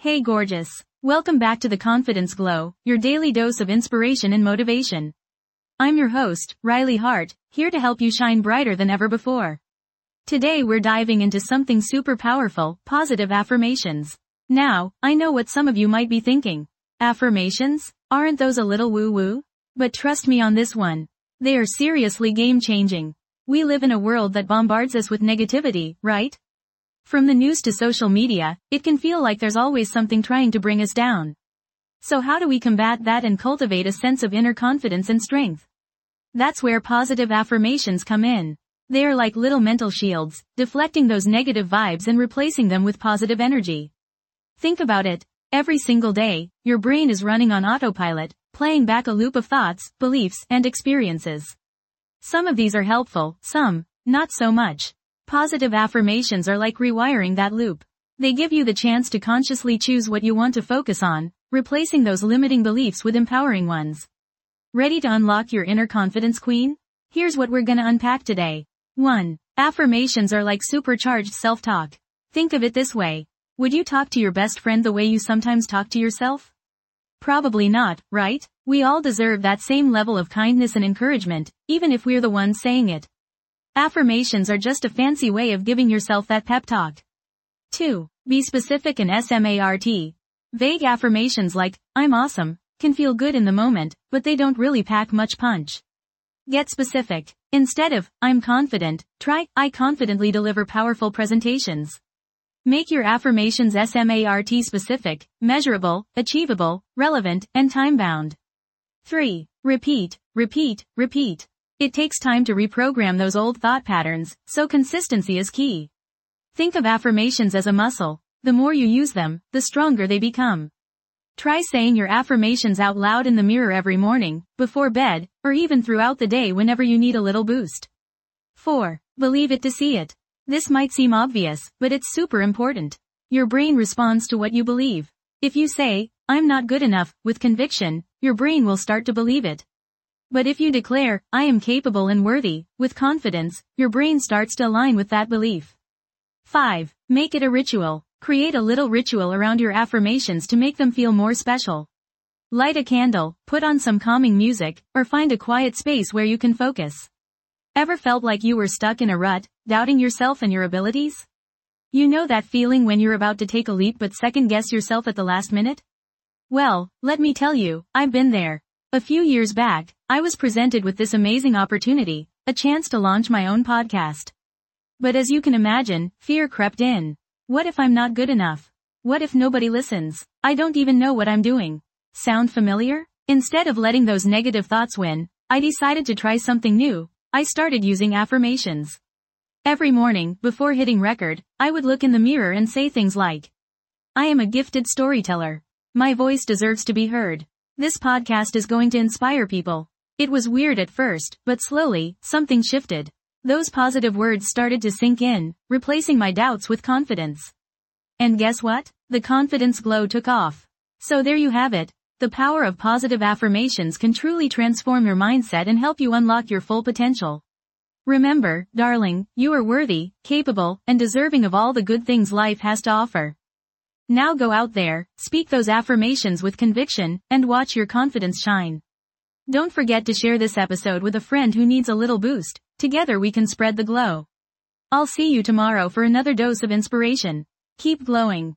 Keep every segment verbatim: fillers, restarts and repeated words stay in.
Hey gorgeous. Welcome back to the Confidence Glow, your daily dose of inspiration and motivation. I'm your host, Riley Hart, here to help you shine brighter than ever before. Today we're diving into something super powerful, positive affirmations. Now, I know what some of you might be thinking. Affirmations? Aren't those a little woo-woo? But trust me on this one. They are seriously game-changing. We live in a world that bombards us with negativity, right? From the news to social media, it can feel like there's always something trying to bring us down. So how do we combat that and cultivate a sense of inner confidence and strength? That's where positive affirmations come in. They are like little mental shields, deflecting those negative vibes and replacing them with positive energy. Think about it. Every single day, your brain is running on autopilot, playing back a loop of thoughts, beliefs, and experiences. Some of these are helpful, some, not so much. Positive affirmations are like rewiring that loop. They give you the chance to consciously choose what you want to focus on, replacing those limiting beliefs with empowering ones. Ready to unlock your inner confidence, queen? Here's what we're gonna unpack today. one. Affirmations are like supercharged self-talk. Think of it this way. Would you talk to your best friend the way you sometimes talk to yourself? Probably not, right? We all deserve that same level of kindness and encouragement, even if we're the ones saying it. Affirmations are just a fancy way of giving yourself that pep talk. two. Be specific and SMART. Vague affirmations like, I'm awesome, can feel good in the moment, but they don't really pack much punch. Get specific. Instead of, I'm confident, try, I confidently deliver powerful presentations. Make your affirmations SMART specific, measurable, achievable, relevant, and time-bound. three. Repeat, repeat, repeat. It takes time to reprogram those old thought patterns, so consistency is key. Think of affirmations as a muscle. The more you use them, the stronger they become. Try saying your affirmations out loud in the mirror every morning, before bed, or even throughout the day whenever you need a little boost. four. Believe it to see it. This might seem obvious, but it's super important. Your brain responds to what you believe. If you say, I'm not good enough, with conviction, your brain will start to believe it. But if you declare, I am capable and worthy, with confidence, your brain starts to align with that belief. five. Make it a ritual. Create a little ritual around your affirmations to make them feel more special. Light a candle, put on some calming music, or find a quiet space where you can focus. Ever felt like you were stuck in a rut, doubting yourself and your abilities? You know that feeling when you're about to take a leap but second-guess yourself at the last minute? Well, let me tell you, I've been there. A few years back, I was presented with this amazing opportunity, a chance to launch my own podcast. But as you can imagine, fear crept in. What if I'm not good enough? What if nobody listens? I don't even know what I'm doing. Sound familiar? Instead of letting those negative thoughts win, I decided to try something new. I started using affirmations. Every morning, before hitting record, I would look in the mirror and say things like, I am a gifted storyteller. My voice deserves to be heard. This podcast is going to inspire people. It was weird at first, but slowly, something shifted. Those positive words started to sink in, replacing my doubts with confidence. And guess what? The confidence glow took off. So there you have it. The power of positive affirmations can truly transform your mindset and help you unlock your full potential. Remember, darling, you are worthy, capable, and deserving of all the good things life has to offer. Now go out there, speak those affirmations with conviction, and watch your confidence shine. Don't forget to share this episode with a friend who needs a little boost. Together we can spread the glow. I'll see you tomorrow for another dose of inspiration. Keep glowing.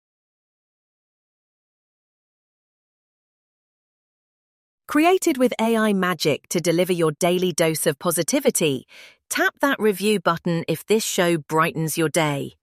Created with A I magic to deliver your daily dose of positivity, tap that review button if this show brightens your day.